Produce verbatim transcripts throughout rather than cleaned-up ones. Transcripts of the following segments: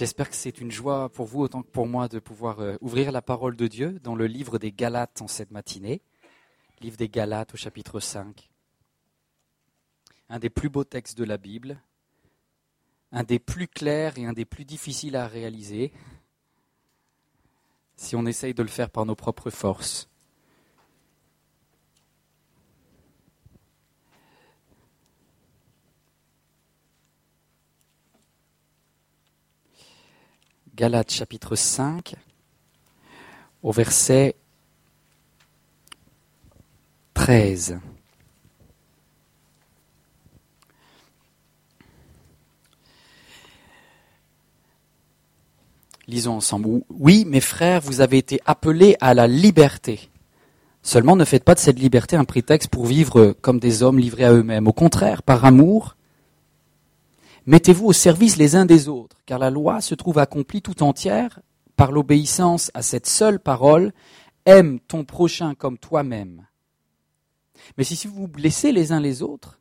J'espère que c'est une joie pour vous autant que pour moi de pouvoir euh, ouvrir la parole de Dieu dans le livre des Galates en cette matinée. Livre des Galates au chapitre cinq. Un des plus beaux textes de la Bible, un des plus clairs et un des plus difficiles à réaliser si on essaye de le faire par nos propres forces. Galates chapitre cinq, au verset treize. Lisons ensemble. Oui, mes frères, vous avez été appelés à la liberté. Seulement, ne faites pas de cette liberté un prétexte pour vivre comme des hommes livrés à eux-mêmes. Au contraire, par amour, mettez-vous au service les uns des autres, car la loi se trouve accomplie tout entière par l'obéissance à cette seule parole, aime ton prochain comme toi-même. Mais si, si vous vous blessez les uns les autres,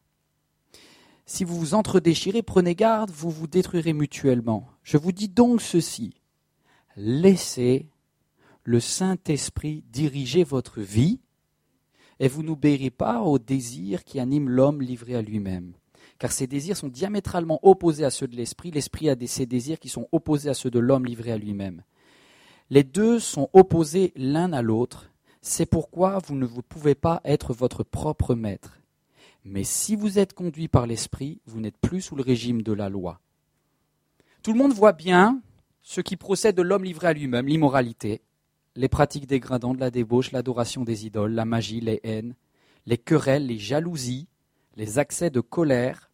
si vous vous entredéchirez, prenez garde, vous vous détruirez mutuellement. Je vous dis donc ceci, laissez le Saint-Esprit diriger votre vie et vous n'obéirez pas aux désirs qui animent l'homme livré à lui-même. Car ces désirs sont diamétralement opposés à ceux de l'esprit. L'esprit a des, ces désirs qui sont opposés à ceux de l'homme livré à lui-même. Les deux sont opposés l'un à l'autre. C'est pourquoi vous ne vous pouvez pas être votre propre maître. Mais si vous êtes conduit par l'esprit, vous n'êtes plus sous le régime de la loi. Tout le monde voit bien ce qui procède de l'homme livré à lui-même, l'immoralité, les pratiques dégradantes, la débauche, l'adoration des idoles, la magie, les haines, les querelles, les jalousies, les accès de colère,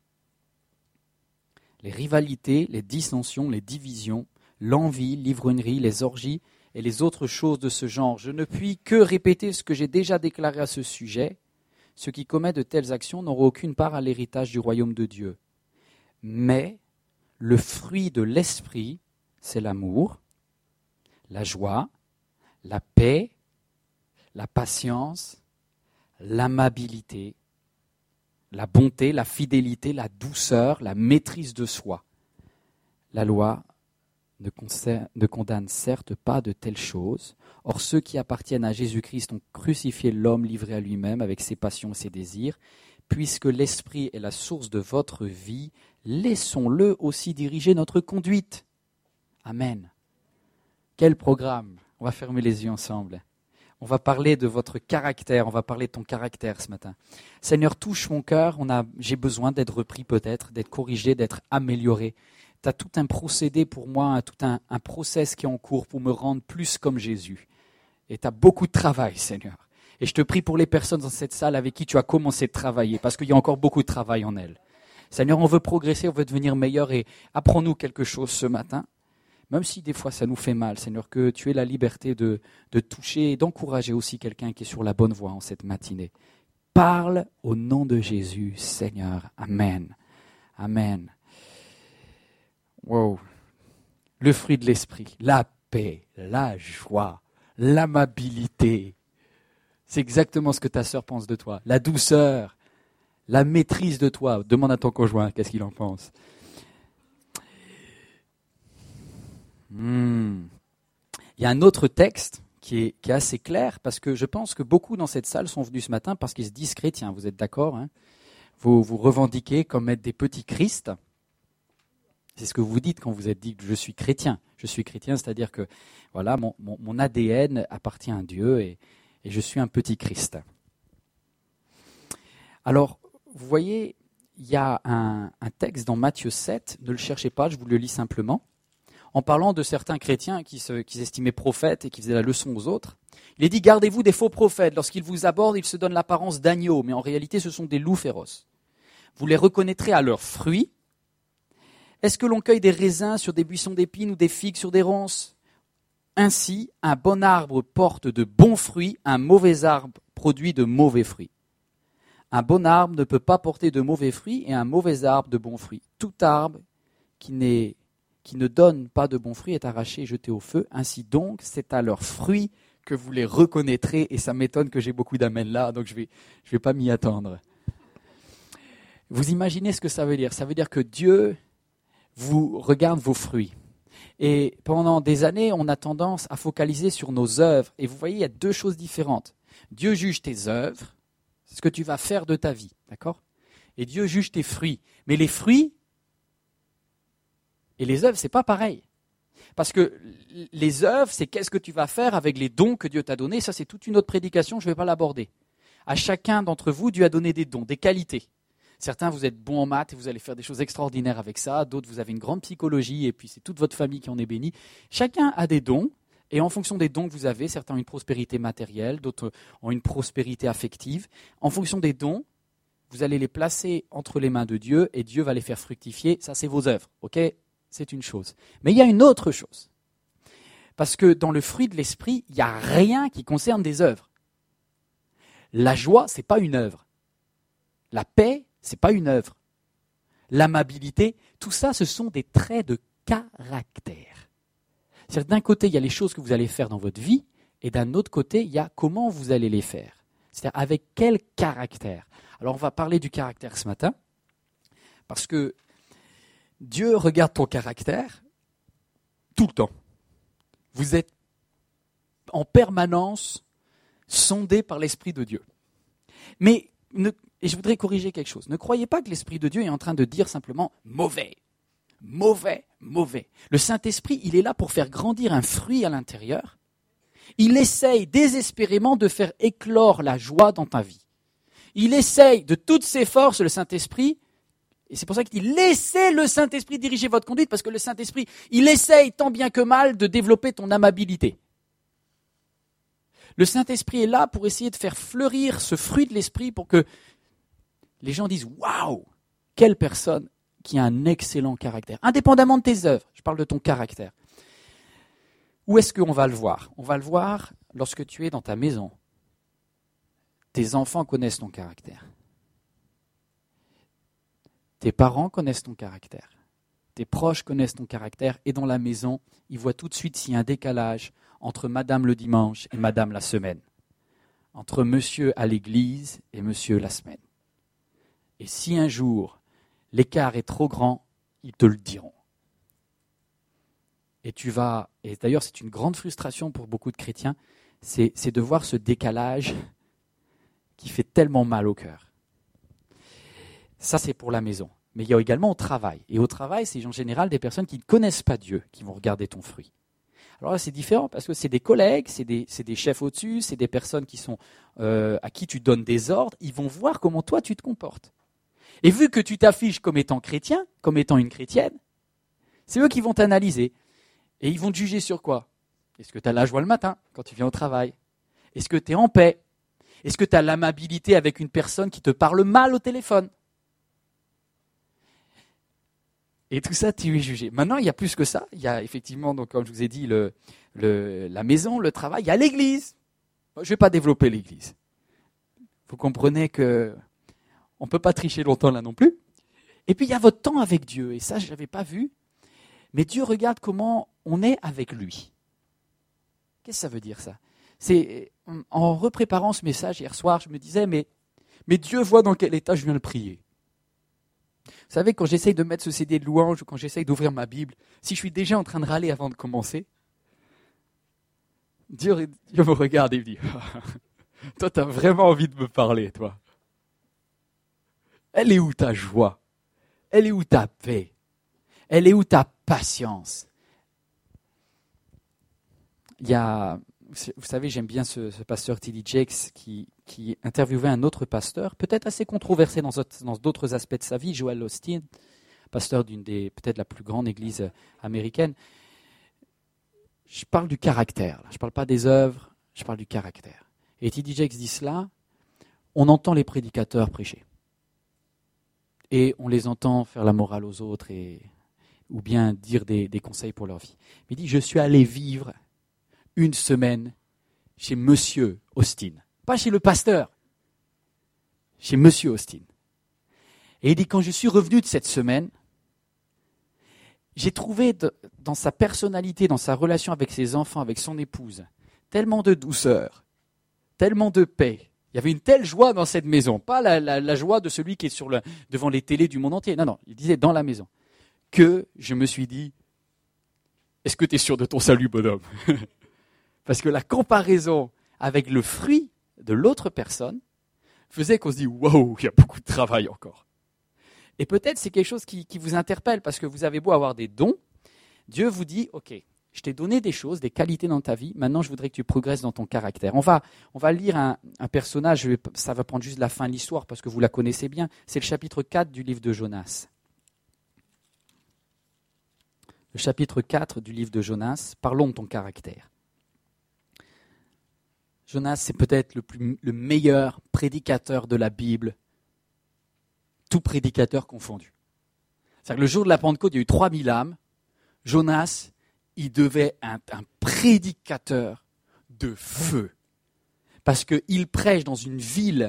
les rivalités, les dissensions, les divisions, l'envie, l'ivrognerie, les orgies et les autres choses de ce genre. Je ne puis que répéter ce que j'ai déjà déclaré à ce sujet. Ceux qui commettent de telles actions n'auront aucune part à l'héritage du royaume de Dieu. Mais le fruit de l'esprit, c'est l'amour, la joie, la paix, la patience, l'amabilité, la bonté, la fidélité, la douceur, la maîtrise de soi. La loi ne, concerne, ne condamne certes pas de telles choses. Or, ceux qui appartiennent à Jésus-Christ ont crucifié l'homme livré à lui-même avec ses passions et ses désirs. Puisque l'Esprit est la source de votre vie, laissons-le aussi diriger notre conduite. Amen. Quel programme! On va fermer les yeux ensemble. On va parler de votre caractère, on va parler de ton caractère ce matin. Seigneur, touche mon cœur, on a, j'ai besoin d'être repris peut-être, d'être corrigé, d'être amélioré. Tu as tout un procédé pour moi, tout un, un process qui est en cours pour me rendre plus comme Jésus. Et tu as beaucoup de travail, Seigneur. Et je te prie pour les personnes dans cette salle avec qui tu as commencé de travailler, parce qu'il y a encore beaucoup de travail en elles. Seigneur, on veut progresser, on veut devenir meilleur et apprends-nous quelque chose ce matin. Même si des fois ça nous fait mal, Seigneur, que tu aies la liberté de, de toucher et d'encourager aussi quelqu'un qui est sur la bonne voie en cette matinée. Parle au nom de Jésus, Seigneur. Amen. Amen. Wow. Le fruit de l'esprit, la paix, la joie, l'amabilité. C'est exactement ce que ta sœur pense de toi. La douceur, la maîtrise de toi. Demande à ton conjoint qu'est-ce qu'il en pense. Hmm. Il y a un autre texte qui est, qui est assez clair parce que je pense que beaucoup dans cette salle sont venus ce matin parce qu'ils se disent chrétiens. Vous êtes d'accord, hein? Vous vous revendiquez comme être des petits Christ. C'est ce que vous dites quand vous êtes dit que je suis chrétien. Je suis chrétien, c'est-à-dire que voilà, mon, mon, mon A D N appartient à Dieu et, et je suis un petit Christ. Alors, vous voyez, il y a un, un texte dans Matthieu sept, ne le cherchez pas, je vous le lis simplement. En parlant de certains chrétiens qui, se, qui s'estimaient prophètes et qui faisaient la leçon aux autres, il est dit « Gardez-vous des faux prophètes. Lorsqu'ils vous abordent, ils se donnent l'apparence d'agneaux, mais en réalité, ce sont des loups féroces. Vous les reconnaîtrez à leurs fruits. Est-ce que l'on cueille des raisins sur des buissons d'épines ou des figues sur des ronces ? Ainsi, un bon arbre porte de bons fruits, un mauvais arbre produit de mauvais fruits. Un bon arbre ne peut pas porter de mauvais fruits et un mauvais arbre de bons fruits. Tout arbre qui n'est qui ne donne pas de bons fruits est arraché et jeté au feu. Ainsi donc, c'est à leurs fruits que vous les reconnaîtrez. Et ça m'étonne que j'ai beaucoup d'amens là, donc je ne vais, je vais pas m'y attendre. Vous imaginez ce que ça veut dire ? Ça veut dire que Dieu vous regarde vos fruits. Et pendant des années, on a tendance à focaliser sur nos œuvres. Et vous voyez, il y a deux choses différentes. Dieu juge tes œuvres, c'est ce que tu vas faire de ta vie, d'accord ? Et Dieu juge tes fruits. Mais les fruits et les œuvres, c'est pas pareil. Parce que les œuvres, c'est qu'est-ce que tu vas faire avec les dons que Dieu t'a donnés. Ça, c'est toute une autre prédication, je ne vais pas l'aborder. À chacun d'entre vous, Dieu a donné des dons, des qualités. Certains, vous êtes bons en maths et vous allez faire des choses extraordinaires avec ça. D'autres, vous avez une grande psychologie et puis c'est toute votre famille qui en est bénie. Chacun a des dons et en fonction des dons que vous avez, certains ont une prospérité matérielle, d'autres ont une prospérité affective. En fonction des dons, vous allez les placer entre les mains de Dieu et Dieu va les faire fructifier. Ça, c'est vos œuvres, ok ? C'est une chose. Mais il y a une autre chose. Parce que dans le fruit de l'esprit, il n'y a rien qui concerne des œuvres. La joie, ce n'est pas une œuvre. La paix, ce n'est pas une œuvre. L'amabilité, tout ça, ce sont des traits de caractère. C'est-à-dire d'un côté, il y a les choses que vous allez faire dans votre vie, et d'un autre côté, il y a comment vous allez les faire. C'est-à-dire avec quel caractère. Alors on va parler du caractère ce matin, parce que Dieu regarde ton caractère tout le temps. Vous êtes en permanence sondé par l'Esprit de Dieu. Mais, ne, et je voudrais corriger quelque chose, ne croyez pas que l'Esprit de Dieu est en train de dire simplement « mauvais ». Mauvais, mauvais. Le Saint-Esprit, il est là pour faire grandir un fruit à l'intérieur. Il essaye désespérément de faire éclore la joie dans ta vie. Il essaye de toutes ses forces, le Saint-Esprit, et c'est pour ça qu'il dit « laissez le Saint-Esprit diriger votre conduite » parce que le Saint-Esprit, il essaye tant bien que mal de développer ton amabilité. Le Saint-Esprit est là pour essayer de faire fleurir ce fruit de l'Esprit pour que les gens disent « waouh, quelle personne qui a un excellent caractère ». Indépendamment de tes œuvres, je parle de ton caractère. Où est-ce qu'on va le voir ? On va le voir lorsque tu es dans ta maison. Tes enfants connaissent ton caractère. Tes parents connaissent ton caractère. Tes proches connaissent ton caractère. Et dans la maison, ils voient tout de suite s'il y a un décalage entre madame le dimanche et madame la semaine. Entre monsieur à l'église et monsieur la semaine. Et si un jour, l'écart est trop grand, ils te le diront. Et tu vas, et d'ailleurs c'est une grande frustration pour beaucoup de chrétiens, c'est, c'est de voir ce décalage qui fait tellement mal au cœur. Ça, c'est pour la maison. Mais il y a également au travail. Et au travail, c'est en général des personnes qui ne connaissent pas Dieu qui vont regarder ton fruit. Alors là, c'est différent parce que c'est des collègues, c'est des, c'est des chefs au-dessus, c'est des personnes qui sont, euh, à qui tu donnes des ordres. Ils vont voir comment toi, tu te comportes. Et vu que tu t'affiches comme étant chrétien, comme étant une chrétienne, c'est eux qui vont t'analyser. Et ils vont te juger sur quoi ? Est-ce que tu as la joie le matin quand tu viens au travail ? Est-ce que tu es en paix ? Est-ce que tu as l'amabilité avec une personne qui te parle mal au téléphone ? Et tout ça, tu es jugé. Maintenant, il y a plus que ça. Il y a effectivement, donc, comme je vous ai dit, le, le, la maison, le travail. Il y a l'église. Je ne vais pas développer l'église. Vous comprenez qu'on ne peut pas tricher longtemps là non plus. Et puis, il y a votre temps avec Dieu. Et ça, je ne l'avais pas vu. Mais Dieu regarde comment on est avec lui. Qu'est-ce que ça veut dire, ça ? C'est, en repréparant ce message hier soir, je me disais, mais, mais Dieu voit dans quel état je viens le prier. Vous savez, quand j'essaye de mettre ce C D de louange ou quand j'essaye d'ouvrir ma Bible, si je suis déjà en train de râler avant de commencer, Dieu, Dieu me regarde et me dit « Toi, tu as vraiment envie de me parler, toi. Elle est où ta joie ? Elle est où ta paix ? Elle est où ta patience ?» Il y a, vous savez, j'aime bien ce, ce pasteur T D Jakes qui, qui interviewait un autre pasteur, peut-être assez controversé dans, dans d'autres aspects de sa vie, Joel Osteen, pasteur d'une des, peut-être la plus grande église américaine. Je parle du caractère, là. Je ne parle pas des œuvres, je parle du caractère. Et T D Jakes dit cela, on entend les prédicateurs prêcher. Et on les entend faire la morale aux autres et, ou bien dire des, des conseils pour leur vie. Mais il dit, je suis allé vivre une semaine chez Monsieur Osteen. Pas chez le pasteur, chez Monsieur Osteen. Et il dit, quand je suis revenu de cette semaine, j'ai trouvé de, dans sa personnalité, dans sa relation avec ses enfants, avec son épouse, tellement de douceur, tellement de paix. Il y avait une telle joie dans cette maison. Pas la, la, la joie de celui qui est sur le, devant les télés du monde entier. Non, non, il disait dans la maison. Que je me suis dit, est-ce que tu es sûr de ton salut, bonhomme? Parce que la comparaison avec le fruit de l'autre personne faisait qu'on se dit « Wow, il y a beaucoup de travail encore ». Et peut-être c'est quelque chose qui, qui vous interpelle parce que vous avez beau avoir des dons, Dieu vous dit « Ok, je t'ai donné des choses, des qualités dans ta vie, maintenant je voudrais que tu progresses dans ton caractère ». On va, on va lire un, un personnage, je vais, ça va prendre juste la fin de l'histoire parce que vous la connaissez bien, c'est le chapitre quatre du livre de Jonas. Le chapitre quatre du livre de Jonas, parlons de ton caractère. Jonas, c'est peut-être le, plus, le meilleur prédicateur de la Bible, tout prédicateur confondu. C'est-à-dire que le jour de la Pentecôte, il y a eu trois mille âmes. Jonas, il devait être un, un prédicateur de feu. Parce qu'il prêche dans une ville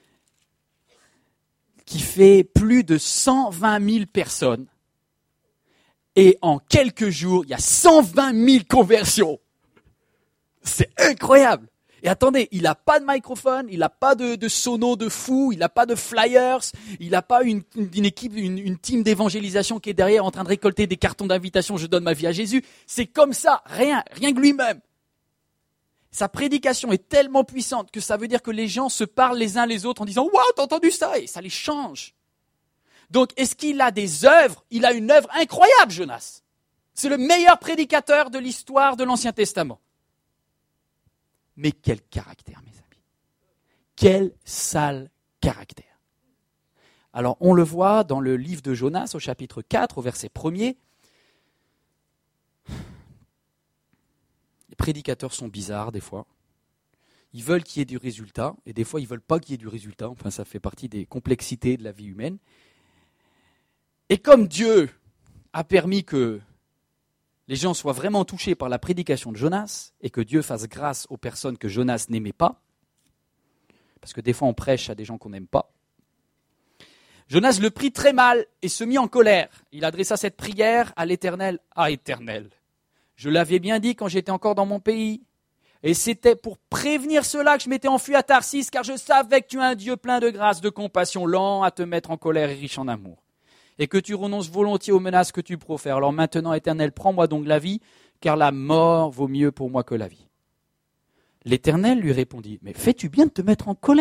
qui fait plus de cent vingt mille personnes. Et en quelques jours, il y a cent vingt mille conversions. C'est incroyable. Et attendez, il n'a pas de microphone, il n'a pas de, de sono de fou, il n'a pas de flyers, il n'a pas une, une équipe, une, une team d'évangélisation qui est derrière en train de récolter des cartons d'invitation, je donne ma vie à Jésus. C'est comme ça, rien, rien que lui-même. Sa prédication est tellement puissante que ça veut dire que les gens se parlent les uns les autres en disant « Waouh, t'as entendu ça ?» et ça les change. Donc, est-ce qu'il a des œuvres? Il a une œuvre incroyable, Jonas. C'est le meilleur prédicateur de l'histoire de l'Ancien Testament. Mais quel caractère, mes amis. Quel sale caractère. Alors, on le voit dans le livre de Jonas, au chapitre quatre, au verset premier. Les prédicateurs sont bizarres, des fois. Ils veulent qu'il y ait du résultat, et des fois, ils ne veulent pas qu'il y ait du résultat. Enfin, ça fait partie des complexités de la vie humaine. Et comme Dieu a permis que les gens soient vraiment touchés par la prédication de Jonas et que Dieu fasse grâce aux personnes que Jonas n'aimait pas, parce que des fois on prêche à des gens qu'on n'aime pas, Jonas le prit très mal et se mit en colère. Il adressa cette prière à l'Éternel. « Ah, Éternel, je l'avais bien dit quand j'étais encore dans mon pays, et c'était pour prévenir cela que je m'étais enfui à Tarsis, car je savais que tu es un Dieu plein de grâce, de compassion, lent à te mettre en colère et riche en amour. Et que tu renonces volontiers aux menaces que tu profères. Alors maintenant, Éternel, prends-moi donc la vie, car la mort vaut mieux pour moi que la vie. » L'Éternel lui répondit, « Mais fais-tu bien de te mettre en colère ?»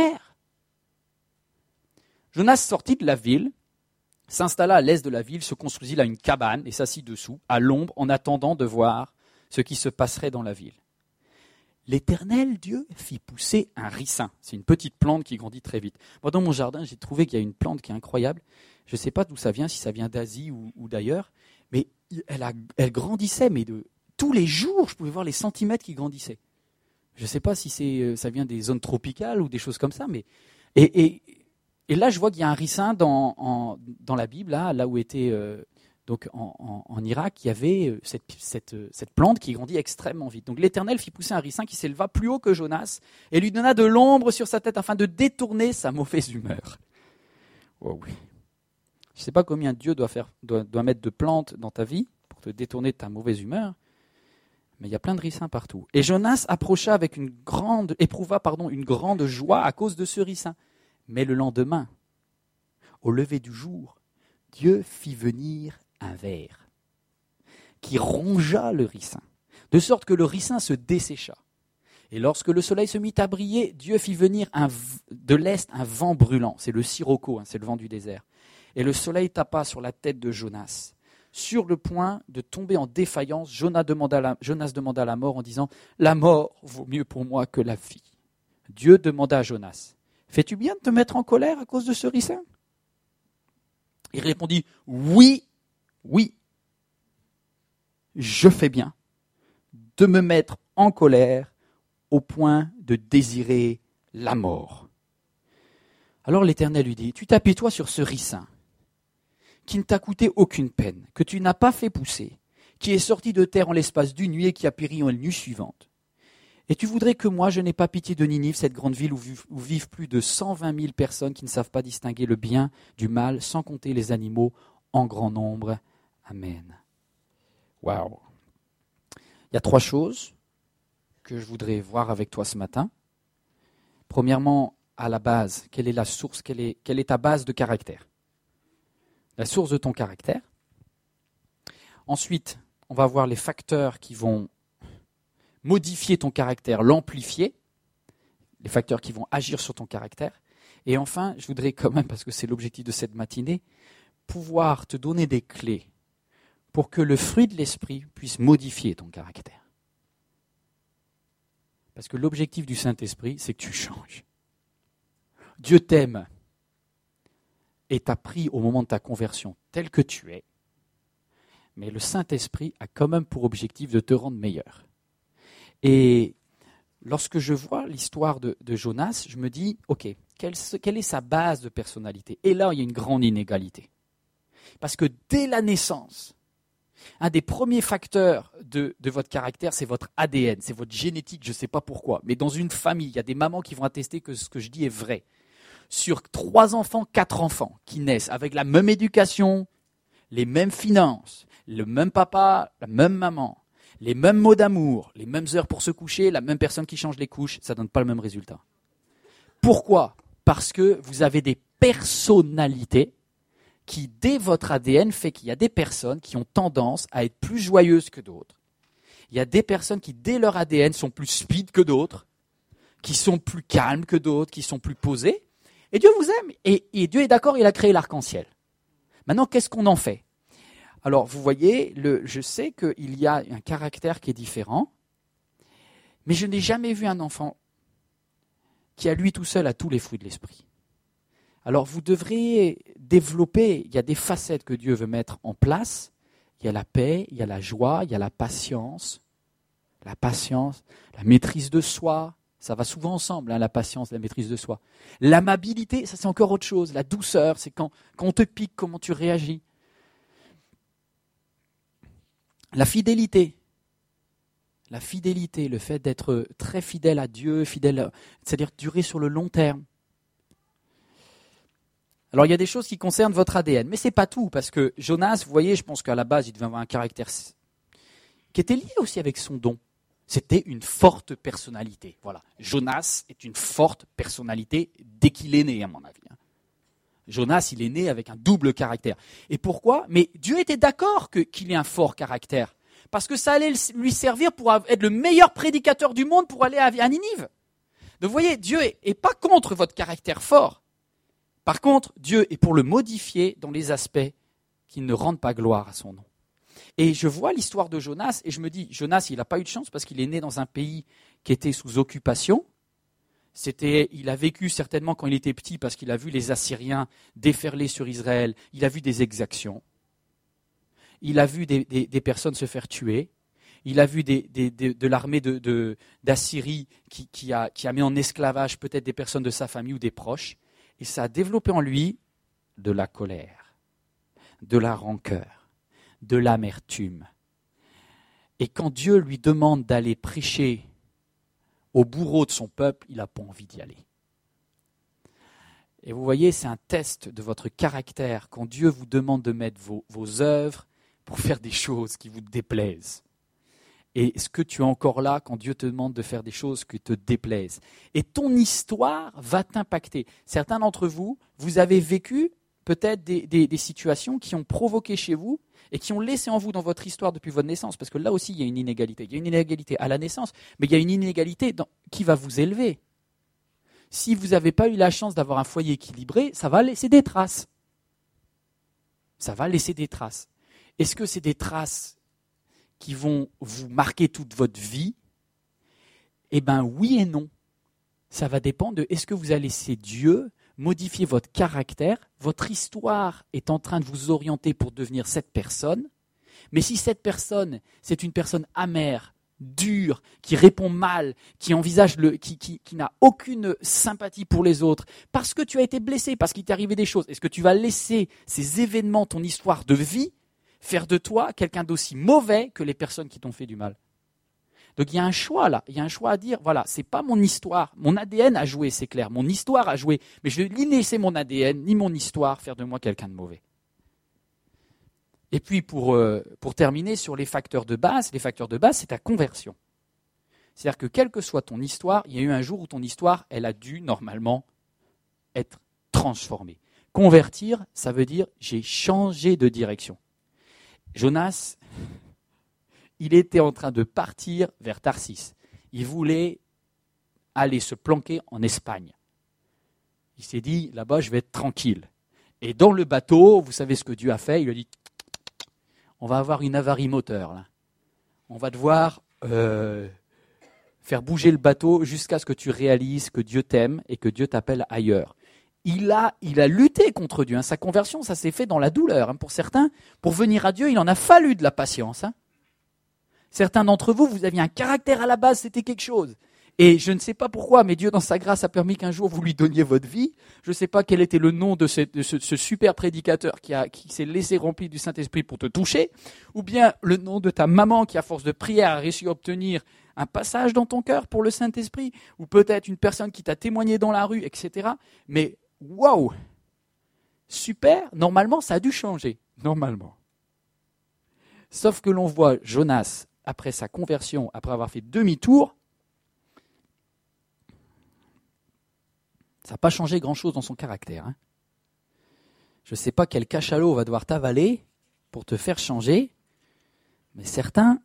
Jonas sortit de la ville, s'installa à l'est de la ville, se construisit là une cabane et s'assit dessous, à l'ombre, en attendant de voir ce qui se passerait dans la ville. L'Éternel Dieu fit pousser un ricin. C'est une petite plante qui grandit très vite. Moi, dans mon jardin, j'ai trouvé qu'il y a une plante qui est incroyable. Je ne sais pas d'où ça vient, si ça vient d'Asie ou, ou d'ailleurs, mais elle, a, elle grandissait, mais de, tous les jours, je pouvais voir les centimètres qui grandissaient. Je ne sais pas si c'est, ça vient des zones tropicales ou des choses comme ça, mais et, et, et là, je vois qu'il y a un ricin dans, en, dans la Bible, là, là où était euh, donc en, en, en Irak, il y avait cette, cette, cette plante qui grandit extrêmement vite. Donc l'Éternel fit pousser un ricin qui s'éleva plus haut que Jonas et lui donna de l'ombre sur sa tête afin de détourner sa mauvaise humeur. Oh oui. Je ne sais pas combien Dieu doit, faire, doit, doit mettre de plantes dans ta vie pour te détourner de ta mauvaise humeur, mais il y a plein de ricins partout. Et Jonas approcha avec une grande, éprouva pardon, une grande joie à cause de ce ricin. Mais le lendemain, au lever du jour, Dieu fit venir un ver qui rongea le ricin, de sorte que le ricin se dessécha. Et lorsque le soleil se mit à briller, Dieu fit venir un, de l'est un vent brûlant. C'est le sirocco, hein, c'est le vent du désert. Et le soleil tapa sur la tête de Jonas. Sur le point de tomber en défaillance, Jonas demanda, la, Jonas demanda la mort en disant « La mort vaut mieux pour moi que la vie. » Dieu demanda à Jonas « Fais-tu bien de te mettre en colère à cause de ce ricin ?» Il répondit « Oui, oui, je fais bien de me mettre en colère au point de désirer la mort. » Alors l'Éternel lui dit « Tu t'appuies-toi sur ce ricin qui ne t'a coûté aucune peine, que tu n'as pas fait pousser, qui est sorti de terre en l'espace d'une nuit et qui a péri en la nuit suivante. Et tu voudrais que moi, je n'ai pas pitié de Ninive, cette grande ville où vivent, où vivent plus de cent vingt mille personnes qui ne savent pas distinguer le bien du mal, sans compter les animaux en grand nombre. Amen. Waouh. Il y a trois choses que je voudrais voir avec toi ce matin. Premièrement, à la base, quelle est la source, quelle est, quelle est ta base de caractère ? La source de ton caractère. Ensuite, on va voir les facteurs qui vont modifier ton caractère, l'amplifier, les facteurs qui vont agir sur ton caractère. Et enfin, je voudrais quand même, parce que c'est l'objectif de cette matinée, pouvoir te donner des clés pour que le fruit de l'esprit puisse modifier ton caractère. Parce que l'objectif du Saint-Esprit, c'est que tu changes. Dieu t'aime et t'a pris au moment de ta conversion tel que tu es, mais le Saint-Esprit a quand même pour objectif de te rendre meilleur. Et lorsque je vois l'histoire de, de Jonas, je me dis, ok, quelle, quelle est sa base de personnalité ? Et là, il y a une grande inégalité. Parce que dès la naissance, un des premiers facteurs de, de votre caractère, c'est votre A D N, c'est votre génétique, je ne sais pas pourquoi. Mais dans une famille, il y a des mamans qui vont attester que ce que je dis est vrai. Sur trois enfants, quatre enfants qui naissent avec la même éducation, les mêmes finances, le même papa, la même maman, les mêmes mots d'amour, les mêmes heures pour se coucher, la même personne qui change les couches, ça ne donne pas le même résultat. Pourquoi ? Parce que vous avez des personnalités qui, dès votre A D N, fait qu'il y a des personnes qui ont tendance à être plus joyeuses que d'autres. Il y a des personnes qui, dès leur A D N, sont plus speed que d'autres, qui sont plus calmes que d'autres, qui sont plus posées. Et Dieu vous aime. Et, et Dieu est d'accord, il a créé l'arc-en-ciel. Maintenant, qu'est-ce qu'on en fait ? Alors, vous voyez, le, je sais qu'il y a un caractère qui est différent, mais je n'ai jamais vu un enfant qui, à lui tout seul, a tous les fruits de l'esprit. Alors, vous devriez développer, il y a des facettes que Dieu veut mettre en place. Il y a la paix, il y a la joie, il y a la patience, la patience, la maîtrise de soi. Ça va souvent ensemble, hein, la patience, la maîtrise de soi. L'amabilité, ça c'est encore autre chose. La douceur, c'est quand, quand on te pique, comment tu réagis. La fidélité. La fidélité, le fait d'être très fidèle à Dieu, fidèle, c'est-à-dire durer sur le long terme. Alors il y a des choses qui concernent votre A D N, mais ce n'est pas tout, parce que Jonas, vous voyez, je pense qu'à la base, il devait avoir un caractère qui était lié aussi avec son don. C'était une forte personnalité. Voilà. Jonas est une forte personnalité dès qu'il est né, à mon avis. Jonas, il est né avec un double caractère. Et pourquoi ? Mais Dieu était d'accord que, qu'il ait un fort caractère. Parce que ça allait lui servir pour être le meilleur prédicateur du monde pour aller à Ninive. Donc vous voyez, Dieu n'est pas contre votre caractère fort. Par contre, Dieu est pour le modifier dans les aspects qui ne rendent pas gloire à son nom. Et je vois l'histoire de Jonas et je me dis, Jonas, il n'a pas eu de chance parce qu'il est né dans un pays qui était sous occupation. C'était, il a vécu certainement quand il était petit parce qu'il a vu les Assyriens déferler sur Israël. Il a vu des exactions. Il a vu des, des, des personnes se faire tuer. Il a vu des, des, des, de l'armée de, de, d'Assyrie qui, qui, a, qui a mis en esclavage peut-être des personnes de sa famille ou des proches. Et ça a développé en lui de la colère, de la rancœur, de l'amertume. Et quand Dieu lui demande d'aller prêcher au bourreau de son peuple, il n'a pas envie d'y aller. Et vous voyez, c'est un test de votre caractère quand Dieu vous demande de mettre vos, vos œuvres pour faire des choses qui vous déplaisent. Et est-ce que tu es encore là quand Dieu te demande de faire des choses qui te déplaisent ? Et ton histoire va t'impacter. Certains d'entre vous, vous avez vécu peut-être des, des, des situations qui ont provoqué chez vous et qui ont laissé en vous dans votre histoire depuis votre naissance. Parce que là aussi, il y a une inégalité. Il y a une inégalité à la naissance, mais il y a une inégalité dans, qui va vous élever. Si vous n'avez pas eu la chance d'avoir un foyer équilibré, ça va laisser des traces. Ça va laisser des traces. Est-ce que c'est des traces qui vont vous marquer toute votre vie? Eh bien, oui et non. Ça va dépendre de est-ce que vous allez laisser Dieu modifier votre caractère. Votre histoire est en train de vous orienter pour devenir cette personne. Mais si cette personne, c'est une personne amère, dure, qui répond mal, qui envisage le, qui, qui, qui n'a aucune sympathie pour les autres, parce que tu as été blessé, parce qu'il t'est arrivé des choses, est-ce que tu vas laisser ces événements, ton histoire de vie, faire de toi quelqu'un d'aussi mauvais que les personnes qui t'ont fait du mal? Donc il y a un choix là, il y a un choix à dire, voilà, c'est pas mon histoire, mon A D N a joué, c'est clair, mon histoire a joué, mais je ne vais ni laisser mon A D N, ni mon histoire faire de moi quelqu'un de mauvais. Et puis pour, euh, pour terminer sur les facteurs de base, les facteurs de base, c'est ta conversion. C'est-à-dire que quelle que soit ton histoire, il y a eu un jour où ton histoire, elle a dû normalement être transformée. Convertir, ça veut dire j'ai changé de direction. Jonas, il était en train de partir vers Tarsis. Il voulait aller se planquer en Espagne. Il s'est dit, là-bas, je vais être tranquille. Et dans le bateau, vous savez ce que Dieu a fait? Il lui a dit, on va avoir une avarie moteur, là. On va devoir euh, faire bouger le bateau jusqu'à ce que tu réalises que Dieu t'aime et que Dieu t'appelle ailleurs. Il a, il a lutté contre Dieu. Hein. Sa conversion, ça s'est fait dans la douleur. Hein. Pour certains, pour venir à Dieu, il en a fallu de la patience. Hein. Certains d'entre vous, vous aviez un caractère à la base, c'était quelque chose. Et je ne sais pas pourquoi, mais Dieu, dans sa grâce, a permis qu'un jour vous lui donniez votre vie. Je ne sais pas quel était le nom de ce, de ce, ce super prédicateur qui, a, qui s'est laissé remplir du Saint-Esprit pour te toucher, ou bien le nom de ta maman qui, à force de prière, a réussi à obtenir un passage dans ton cœur pour le Saint-Esprit, ou peut-être une personne qui t'a témoigné dans la rue, et cetera. Mais waouh, super, normalement, ça a dû changer, normalement. Sauf que l'on voit Jonas, après sa conversion, après avoir fait demi-tour, ça n'a pas changé grand-chose dans son caractère. Hein. Je ne sais pas quel cachalot va devoir t'avaler pour te faire changer, mais certains,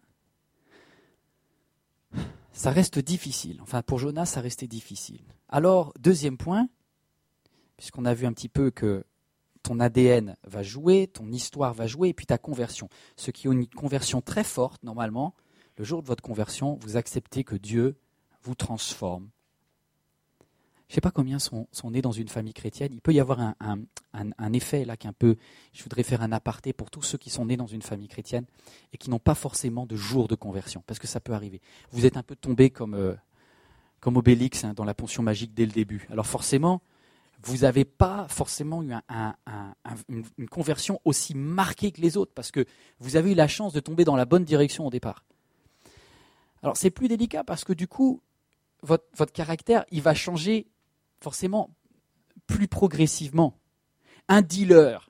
ça reste difficile. Enfin, pour Jonas, ça restait difficile. Alors, deuxième point, puisqu'on a vu un petit peu que ton A D N va jouer, ton histoire va jouer, et puis ta conversion. Ceux qui ont une conversion très forte, normalement, le jour de votre conversion, vous acceptez que Dieu vous transforme. Je ne sais pas combien sont, sont nés dans une famille chrétienne. Il peut y avoir un, un, un, un effet là qui est un peu... Je voudrais faire un aparté pour tous ceux qui sont nés dans une famille chrétienne et qui n'ont pas forcément de jour de conversion, parce que ça peut arriver. Vous êtes un peu tombé comme, euh, comme Obélix hein, dans la potion magique dès le début. Alors forcément, vous n'avez pas forcément eu un, un, un, un, une, une conversion aussi marquée que les autres, parce que vous avez eu la chance de tomber dans la bonne direction au départ. Alors c'est plus délicat parce que du coup, votre, votre caractère, il va changer forcément plus progressivement. Un dealer,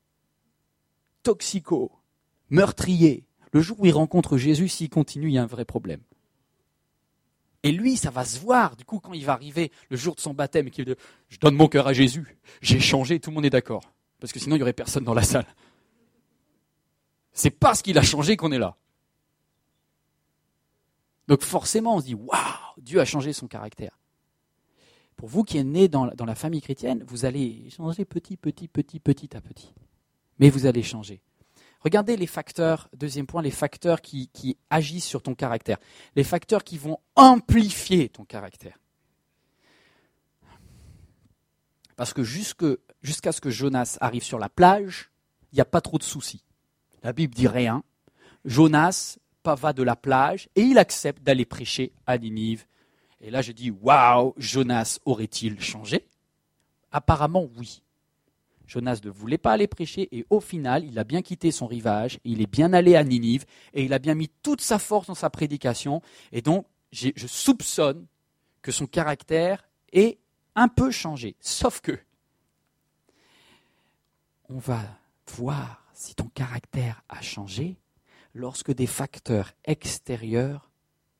toxico, meurtrier, le jour où il rencontre Jésus, s'il continue, il y a un vrai problème. Et lui, ça va se voir, du coup, quand il va arriver le jour de son baptême et qu'il dit « Je donne mon cœur à Jésus, j'ai changé », tout le monde est d'accord. Parce que sinon, il n'y aurait personne dans la salle. C'est parce qu'il a changé qu'on est là. Donc forcément, on se dit « Waouh, Dieu a changé son caractère ». Pour vous qui êtes nés dans, dans la famille chrétienne, vous allez changer petit, petit, petit, petit à petit. Mais vous allez changer. Regardez les facteurs, deuxième point, les facteurs qui, qui agissent sur ton caractère. Les facteurs qui vont amplifier ton caractère. Parce que jusque, jusqu'à ce que Jonas arrive sur la plage, il n'y a pas trop de soucis. La Bible dit rien. Jonas va de la plage et il accepte d'aller prêcher à Ninive. Et là, je dis, waouh, Jonas aurait-il changé? Apparemment, oui. Jonas ne voulait pas aller prêcher et au final, il a bien quitté son rivage, il est bien allé à Ninive et il a bien mis toute sa force dans sa prédication. Et donc, j'ai, je soupçonne que son caractère est un peu changé. Sauf que, on va voir si ton caractère a changé lorsque des facteurs extérieurs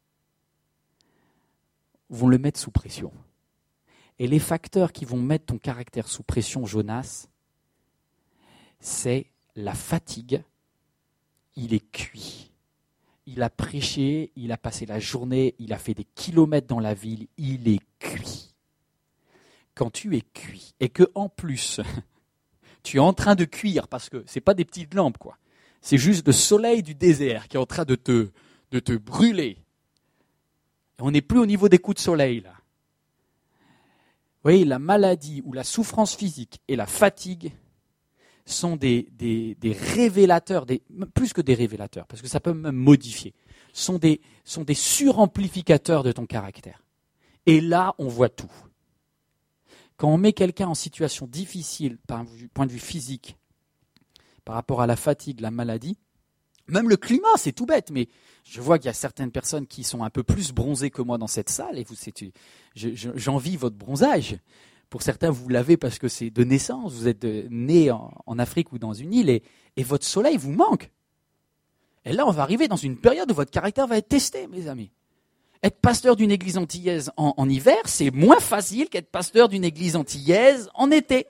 vont le mettre sous pression. Et les facteurs qui vont mettre ton caractère sous pression, Jonas, c'est la fatigue. Il est cuit. Il a prêché, il a passé la journée, il a fait des kilomètres dans la ville, il est cuit. Quand tu es cuit et que en plus, tu es en train de cuire, parce que ce n'est pas des petites lampes, quoi. C'est juste le soleil du désert qui est en train de te, de te brûler. On n'est plus au niveau des coups de soleil, là. Vous voyez, la maladie ou la souffrance physique et la fatigue sont des, des, des révélateurs, des, plus que des révélateurs, parce que ça peut même modifier, sont des, sont des suramplificateurs de ton caractère. Et là, on voit tout. Quand on met quelqu'un en situation difficile, par un point de vue physique, par rapport à la fatigue, la maladie, même le climat, c'est tout bête, mais je vois qu'il y a certaines personnes qui sont un peu plus bronzées que moi dans cette salle, et vous, c'est, je, je, j'envie votre bronzage. Pour certains, vous l'avez parce que c'est de naissance, vous êtes né en, en Afrique ou dans une île, et, et votre soleil vous manque. Et là, on va arriver dans une période où votre caractère va être testé, mes amis. Être pasteur d'une église antillaise en, en hiver, c'est moins facile qu'être pasteur d'une église antillaise en été.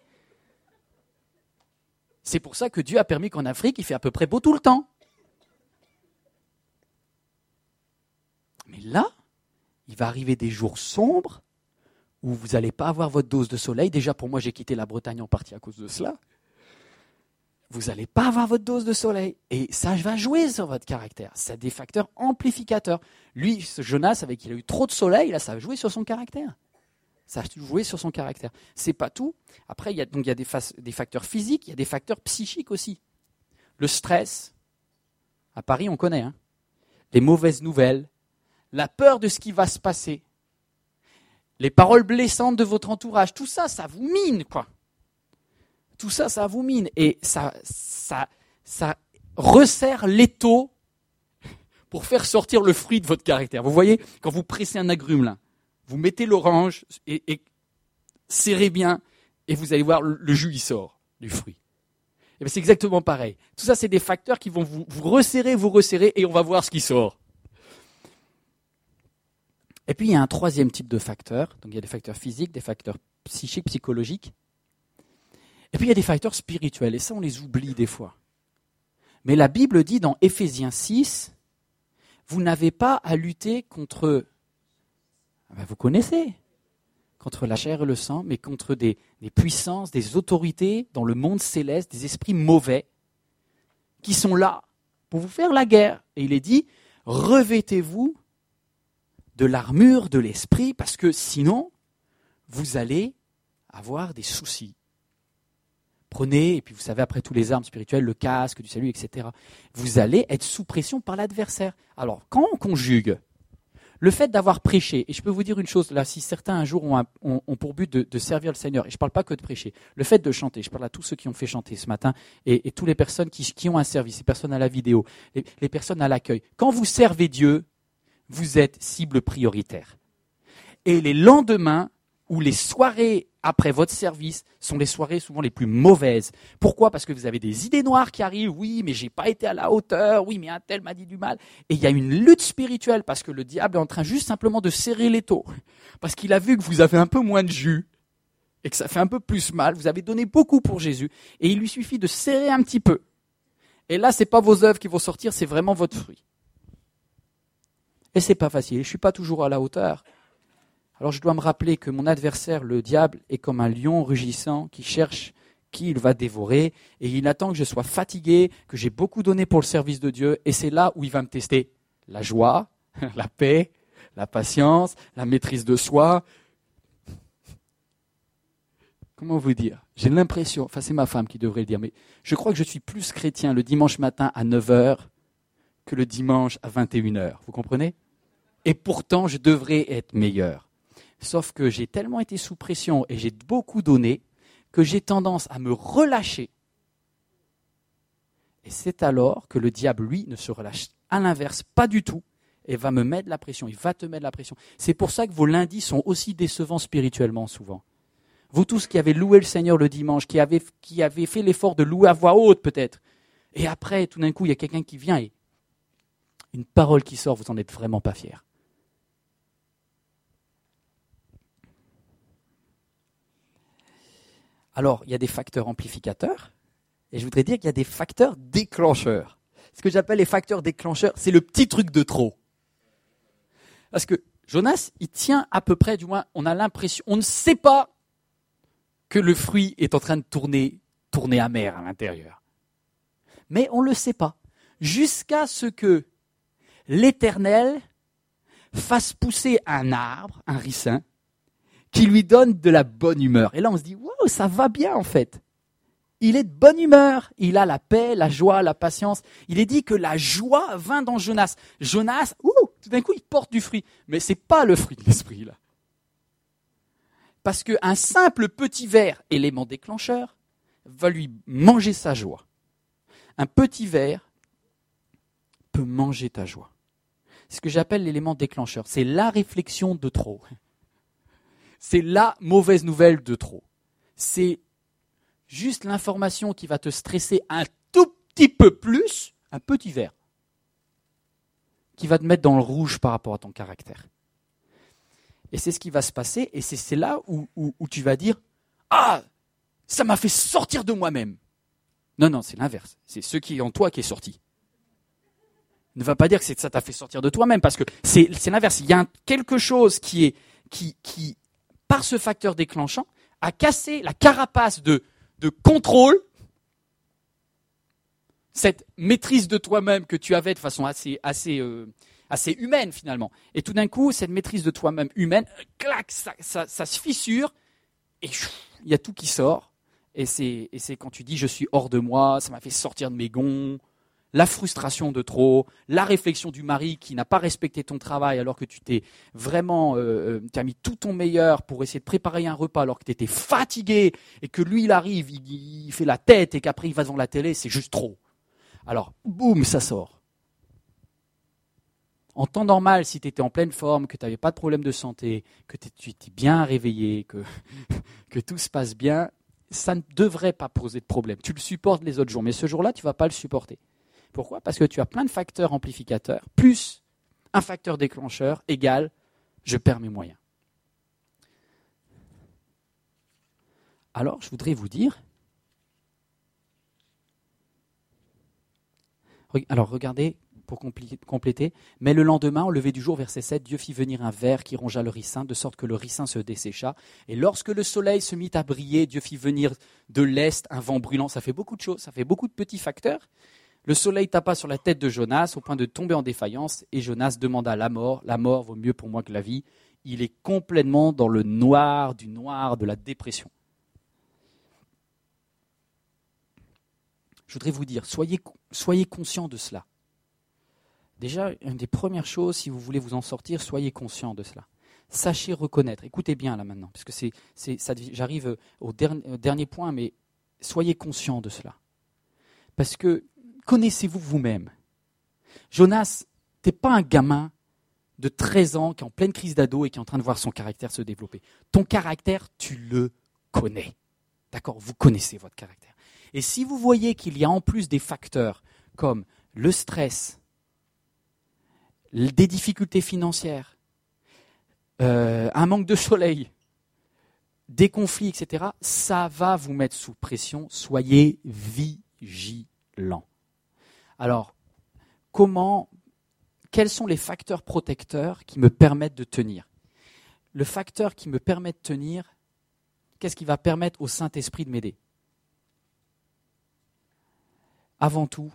C'est pour ça que Dieu a permis qu'en Afrique, il fait à peu près beau tout le temps. Mais là, il va arriver des jours sombres où vous n'allez pas avoir votre dose de soleil. Déjà, pour moi, j'ai quitté la Bretagne en partie à cause de cela. Vous n'allez pas avoir votre dose de soleil. Et ça va jouer sur votre caractère. C'est des facteurs amplificateurs. Lui, ce Jonas, avec il a eu trop de soleil, là, ça va jouer sur son caractère. Ça va jouer sur son caractère. C'est pas tout. Après, il y a, donc, il y a des, fa- des facteurs physiques, il y a des facteurs psychiques aussi. Le stress. À Paris, on connaît. Hein. Les mauvaises nouvelles. La peur de ce qui va se passer. Les paroles blessantes de votre entourage. Tout ça, ça vous mine, quoi. Tout ça, ça vous mine. Et ça, ça, ça resserre l'étau pour faire sortir le fruit de votre caractère. Vous voyez, quand vous pressez un agrume, là, vous mettez l'orange et, et serrez bien, et vous allez voir, le, le jus, il sort du fruit. Et bien, c'est exactement pareil. Tout ça, c'est des facteurs qui vont vous, vous resserrer, vous resserrer, et on va voir ce qui sort. Et puis, il y a un troisième type de facteurs. Donc, il y a des facteurs physiques, des facteurs psychiques, psychologiques. Et puis, il y a des facteurs spirituels. Et ça, on les oublie des fois. Mais la Bible dit dans Éphésiens six, vous n'avez pas à lutter contre, ben vous connaissez, contre la chair et le sang, mais contre des, des puissances, des autorités dans le monde céleste, des esprits mauvais, qui sont là pour vous faire la guerre. Et il est dit, revêtez-vous de l'armure de l'esprit, parce que sinon, vous allez avoir des soucis. Prenez, et puis vous savez, après tous les armes spirituelles, le casque du salut, et cetera. Vous allez être sous pression par l'adversaire. Alors, quand on conjugue le fait d'avoir prêché, et je peux vous dire une chose, là, si certains un jour ont, un, ont, ont pour but de, de servir le Seigneur, et je ne parle pas que de prêcher, le fait de chanter, je parle à tous ceux qui ont fait chanter ce matin, et, et toutes les personnes qui, qui ont un service, les personnes à la vidéo, les, les personnes à l'accueil. Quand vous servez Dieu, vous êtes cible prioritaire. Et les lendemains, ou les soirées après votre service sont les soirées souvent les plus mauvaises. Pourquoi ? Parce que vous avez des idées noires qui arrivent. Oui, mais j'ai pas été à la hauteur. Oui, mais un tel m'a dit du mal. Et il y a une lutte spirituelle parce que le diable est en train juste simplement de serrer l'étau. Parce qu'il a vu que vous avez un peu moins de jus et que ça fait un peu plus mal. Vous avez donné beaucoup pour Jésus et il lui suffit de serrer un petit peu. Et là, c'est pas vos œuvres qui vont sortir, c'est vraiment votre fruit. Et c'est pas facile. Je suis pas toujours à la hauteur. Alors je dois me rappeler que mon adversaire, le diable, est comme un lion rugissant qui cherche qui il va dévorer et il attend que je sois fatigué, que j'ai beaucoup donné pour le service de Dieu et c'est là où il va me tester. La joie, la paix, la patience, la maîtrise de soi. Comment vous dire ? J'ai l'impression, enfin c'est ma femme qui devrait le dire, mais je crois que je suis plus chrétien le dimanche matin à neuf heures que le dimanche à vingt et une heures. Vous comprenez ? Et pourtant je devrais être meilleur. Sauf que j'ai tellement été sous pression et j'ai beaucoup donné que j'ai tendance à me relâcher. Et c'est alors que le diable, lui, ne se relâche à l'inverse, pas du tout, et va me mettre la pression, il va te mettre la pression. C'est pour ça que vos lundis sont aussi décevants spirituellement souvent. Vous tous qui avez loué le Seigneur le dimanche, qui avez, qui avez fait l'effort de louer à voix haute peut-être, et après, tout d'un coup, il y a quelqu'un qui vient et une parole qui sort, vous n'en êtes vraiment pas fiers. Alors, il y a des facteurs amplificateurs, et je voudrais dire qu'il y a des facteurs déclencheurs. Ce que j'appelle les facteurs déclencheurs, c'est le petit truc de trop. Parce que Jonas, il tient à peu près, du moins, on a l'impression, on ne sait pas que le fruit est en train de tourner, tourner amer à l'intérieur. Mais on ne le sait pas. Jusqu'à ce que l'Éternel fasse pousser un arbre, un ricin, qui lui donne de la bonne humeur. Et là, on se dit, waouh, ça va bien en fait. Il est de bonne humeur. Il a la paix, la joie, la patience. Il est dit que la joie vint dans Jonas. Jonas, ouh, tout d'un coup, il porte du fruit. Mais ce n'est pas le fruit de l'esprit, là. Parce qu'un simple petit ver, élément déclencheur, va lui manger sa joie. Un petit ver peut manger ta joie. C'est ce que j'appelle l'élément déclencheur. C'est la réflexion de trop. C'est la mauvaise nouvelle de trop. C'est juste l'information qui va te stresser un tout petit peu plus, un petit verre, qui va te mettre dans le rouge par rapport à ton caractère. Et c'est ce qui va se passer, et c'est, c'est là où, où, où tu vas dire « Ah, ça m'a fait sortir de moi-même !» Non, non, c'est l'inverse. C'est ce qui est en toi qui est sorti. ne va pas dire que c'est, ça t'a fait sortir de toi-même, parce que c'est, c'est l'inverse. Il y a un, quelque chose qui est, qui, qui, par ce facteur déclenchant, a cassé la carapace de, de contrôle, cette maîtrise de toi-même que tu avais de façon assez, assez, euh, assez humaine finalement. Et tout d'un coup, cette maîtrise de toi-même humaine, clac, ça, ça, ça se fissure, et il y a tout qui sort. Et c'est, et c'est quand tu dis « je suis hors de moi », ça m'a fait sortir de mes gonds, la frustration de trop, la réflexion du mari qui n'a pas respecté ton travail alors que tu t'es vraiment, euh, tu as mis tout ton meilleur pour essayer de préparer un repas alors que tu étais fatigué et que lui il arrive, il, il fait la tête et qu'après il va devant la télé, c'est juste trop. Alors, boum, ça sort. En temps normal, si tu étais en pleine forme, que tu n'avais pas de problème de santé, que tu étais bien réveillé, que, que tout se passe bien, ça ne devrait pas poser de problème. Tu le supportes les autres jours, mais ce jour-là, tu ne vas pas le supporter. Pourquoi ? Parce que tu as plein de facteurs amplificateurs, plus un facteur déclencheur égale je perds mes moyens. Alors, je voudrais vous dire, alors regardez, pour compléter, mais le lendemain, au lever du jour, verset sept, Dieu fit venir un ver qui rongea le ricin, de sorte que le ricin se dessécha. Et lorsque le soleil se mit à briller, Dieu fit venir de l'est un vent brûlant. Ça fait beaucoup de choses, ça fait beaucoup de petits facteurs. Le soleil tapa sur la tête de Jonas au point de tomber en défaillance, et Jonas demanda la mort. La mort vaut mieux pour moi que la vie. Il est complètement dans le noir, du noir, de la dépression. Je voudrais vous dire, soyez, soyez conscients de cela. Déjà, une des premières choses, si vous voulez vous en sortir, soyez conscient de cela. Sachez reconnaître. Écoutez bien là maintenant, parce que c'est, c'est, ça, j'arrive au dernier, au dernier point, mais soyez conscient de cela. Parce que connaissez-vous vous-même. Jonas, t'es pas un gamin de treize ans qui est en pleine crise d'ado et qui est en train de voir son caractère se développer. Ton caractère, tu le connais. D'accord ? Vous connaissez votre caractère. Et si vous voyez qu'il y a en plus des facteurs comme le stress, des difficultés financières, euh, un manque de soleil, des conflits, et cetera, ça va vous mettre sous pression. Soyez vigilants. Alors, comment, quels sont les facteurs protecteurs qui me permettent de tenir ? Le facteur qui me permet de tenir, qu'est-ce qui va permettre au Saint-Esprit de m'aider ? Avant tout,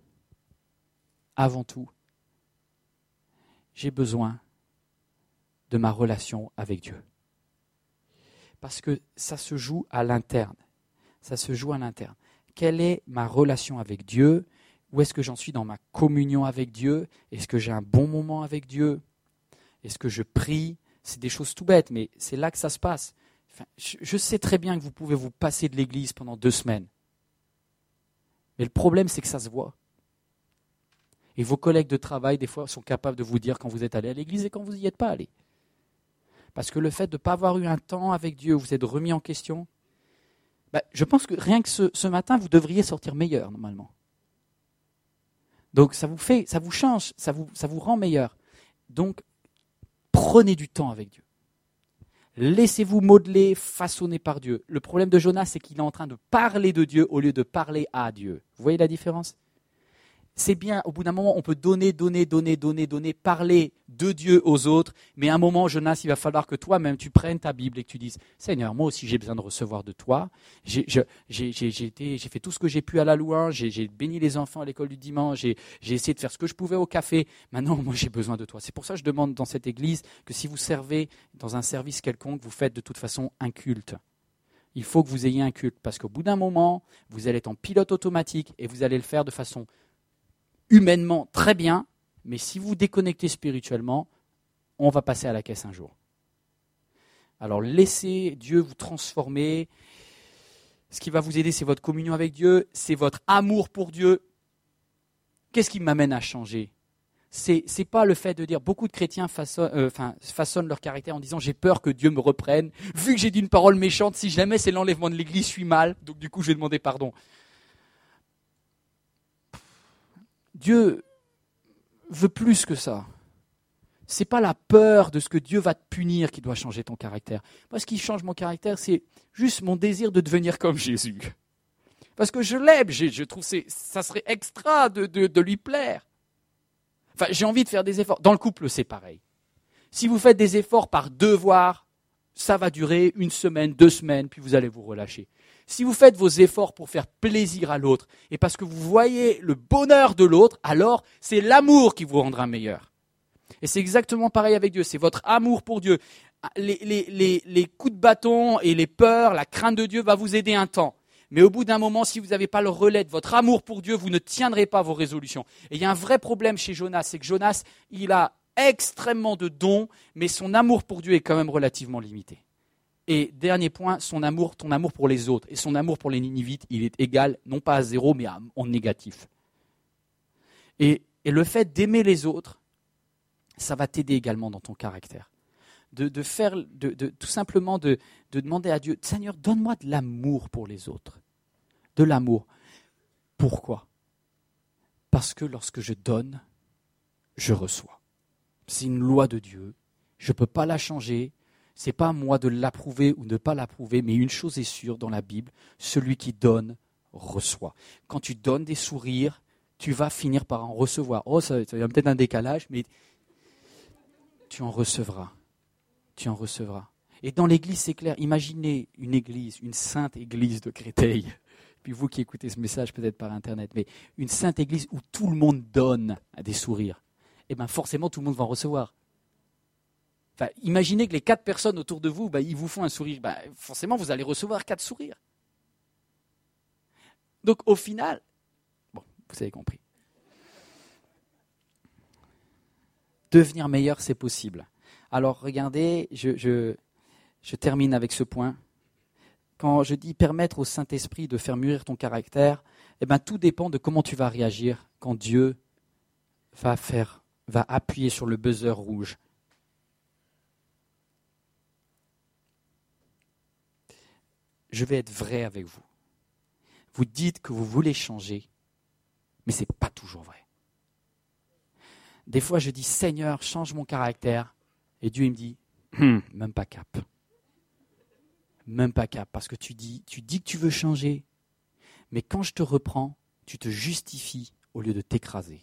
avant tout, j'ai besoin de ma relation avec Dieu. Parce que ça se joue à l'interne. Ça se joue à l'interne. Quelle est ma relation avec Dieu ? Où est-ce que j'en suis dans ma communion avec Dieu ? Est-ce que j'ai un bon moment avec Dieu ? Est-ce que je prie ? C'est des choses tout bêtes, mais c'est là que ça se passe. Enfin, je, je sais très bien que vous pouvez vous passer de l'église pendant deux semaines. Mais le problème, c'est que ça se voit. Et vos collègues de travail, des fois, sont capables de vous dire quand vous êtes allé à l'église et quand vous n'y êtes pas allé. Parce que le fait de ne pas avoir eu un temps avec Dieu, où vous êtes remis en question, ben, je pense que rien que ce, ce matin, vous devriez sortir meilleur, normalement. Donc ça vous fait, ça vous change, ça vous, ça vous rend meilleur. Donc, prenez du temps avec Dieu. Laissez-vous modeler, façonner par Dieu. Le problème de Jonas, c'est qu'il est en train de parler de Dieu au lieu de parler à Dieu. Vous voyez la différence ? C'est bien, au bout d'un moment, on peut donner, donner, donner, donner, donner, parler de Dieu aux autres, mais à un moment, Jonas, il va falloir que toi-même, tu prennes ta Bible et que tu dises « Seigneur, moi aussi, j'ai besoin de recevoir de toi. J'ai, je, j'ai, j'ai, j'ai, été, j'ai fait tout ce que j'ai pu à la louange, j'ai, j'ai béni les enfants à l'école du dimanche, j'ai, j'ai essayé de faire ce que je pouvais au café. Maintenant, moi, j'ai besoin de toi. » C'est pour ça que je demande dans cette église que si vous servez dans un service quelconque, vous faites de toute façon un culte. Il faut que vous ayez un culte, parce qu'au bout d'un moment, vous allez être en pilote automatique et vous allez le faire de façon humainement très bien, mais si vous déconnectez spirituellement, on va passer à la caisse un jour. Alors laissez Dieu vous transformer. Ce qui va vous aider, c'est votre communion avec Dieu, c'est votre amour pour Dieu. Qu'est-ce qui m'amène à changer ? C'est, c'est pas le fait de dire, beaucoup de chrétiens façonnent, euh, enfin, façonnent leur caractère en disant « j'ai peur que Dieu me reprenne, vu que j'ai dit une parole méchante, si jamais c'est l'enlèvement de l'église, je suis mal, donc du coup je vais demander pardon ». Dieu veut plus que ça. Ce n'est pas la peur de ce que Dieu va te punir qui doit changer ton caractère. Moi, ce qui change mon caractère, c'est juste mon désir de devenir comme Jésus. Parce que je l'aime, je, je trouve que ça serait extra de, de, de lui plaire. Enfin, j'ai envie de faire des efforts. Dans le couple, c'est pareil. Si vous faites des efforts par devoir, ça va durer une semaine, deux semaines, puis vous allez vous relâcher. Si vous faites vos efforts pour faire plaisir à l'autre, et parce que vous voyez le bonheur de l'autre, alors c'est l'amour qui vous rendra meilleur. Et c'est exactement pareil avec Dieu, c'est votre amour pour Dieu. Les, les, les, les coups de bâton et les peurs, la crainte de Dieu va vous aider un temps. Mais au bout d'un moment, si vous n'avez pas le relais de votre amour pour Dieu, vous ne tiendrez pas vos résolutions. Et il y a un vrai problème chez Jonas, c'est que Jonas, il a extrêmement de dons, mais son amour pour Dieu est quand même relativement limité. Et dernier point, son amour, ton amour pour les autres et son amour pour les Ninivites, il est égal, non pas à zéro, mais à, en négatif. Et, et le fait d'aimer les autres, ça va t'aider également dans ton caractère. De, de faire, de, de, tout simplement de, de demander à Dieu, Seigneur, donne-moi de l'amour pour les autres. De l'amour. Pourquoi ? Parce que lorsque je donne, je reçois. C'est une loi de Dieu. Je ne peux pas la changer. Ce n'est pas à moi de l'approuver ou de ne pas l'approuver, mais une chose est sûre dans la Bible, celui qui donne, reçoit. Quand tu donnes des sourires, tu vas finir par en recevoir. Oh, ça, ça y a peut-être un décalage, mais tu en recevras. Tu en recevras. Et dans l'église, c'est clair. Imaginez une église, une sainte église de Créteil. Puis vous qui écoutez ce message peut-être par Internet, mais une sainte église où tout le monde donne des sourires. Eh bien forcément, tout le monde va en recevoir. Enfin, imaginez que les quatre personnes autour de vous, bah, ils vous font un sourire. Bah, forcément, vous allez recevoir quatre sourires. Donc au final, bon, vous avez compris. Devenir meilleur, c'est possible. Alors regardez, je, je, je termine avec ce point. Quand je dis permettre au Saint-Esprit de faire mûrir ton caractère, eh ben, tout dépend de comment tu vas réagir quand Dieu va, faire, va appuyer sur le buzzer rouge. Je vais être vrai avec vous. Vous dites que vous voulez changer, mais ce n'est pas toujours vrai. Des fois, je dis, Seigneur, change mon caractère. Et Dieu il me dit, hm, même pas cap. Même pas cap, parce que tu dis, tu dis que tu veux changer, mais quand je te reprends, tu te justifies au lieu de t'écraser.